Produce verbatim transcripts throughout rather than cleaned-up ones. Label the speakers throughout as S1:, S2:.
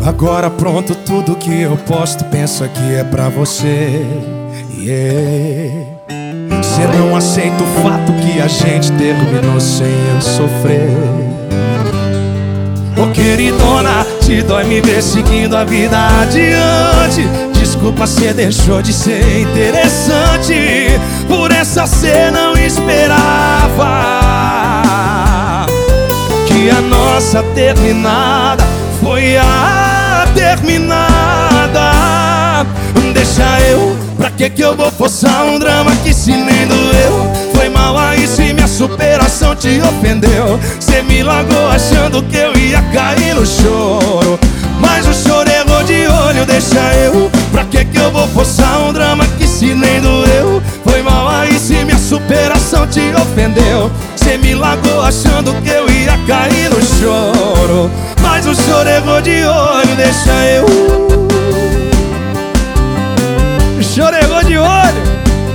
S1: Agora pronto, tudo que eu posto, pensa que é pra você. Yeah. Cê não aceita o fato que a gente terminou sem eu sofrer. Ô queridona, te dói me ver seguindo a vida adiante. Desculpa, cê deixou de ser interessante. Por essa cê não esperava que a nossa terminada foi a terminada. Deixa eu, pra que que eu vou forçar um drama que se nem doeu? Foi mal aí se minha superação te ofendeu. Cê me largou achando que eu ia cair no choro, mas o choro errou de olho. Deixa eu, pra que que eu vou forçar um drama que se nem doeu? Foi mal aí se minha superação te ofendeu. Cê me largou achando que eu ia cair no choro, mas o choro errou de olho. Deixa eu, o choro errou de olho.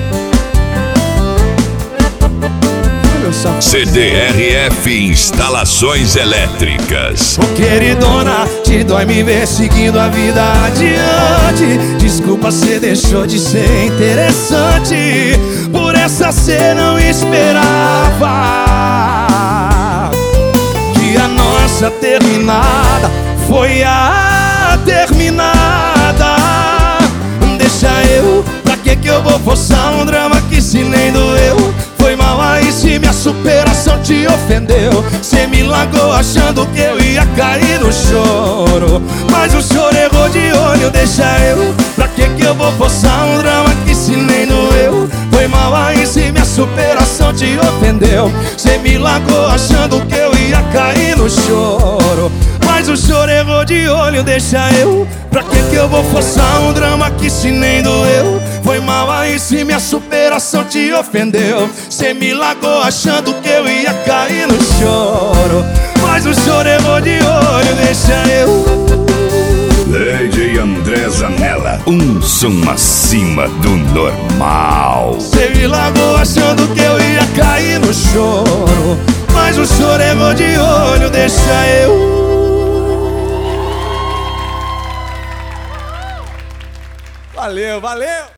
S2: C D R F Instalações Elétricas.
S1: Ô queridona, te dói me ver seguindo a vida adiante. Desculpa, cê deixou de ser interessante. Por essa cê não esperava que a nossa terminada foi a terminada. Deixa eu, pra que que eu vou forçar um drama que se nem doeu? Foi mal aí se minha superação te ofendeu. Cê me largou achando que eu ia cair no choro, mas o choro errou de olho. Deixa eu, pra que que eu vou forçar um drama que se nem doeu? Foi mal aí se minha superação te ofendeu. Cê me largou achando que eu ia cair no choro, mas o choro errou de olho. Deixa eu, pra que que eu vou forçar um drama que se nem doeu? Foi mal aí se minha superação te ofendeu. Cê me largou achando que eu ia cair no choro, mas o choro errou de olho. Deixa eu,
S2: D J André Zanella, um som acima do normal.
S1: cê me largou achando que eu ia cair no choro, mas o choro errou de olho. Deixa eu. Valeu, valeu!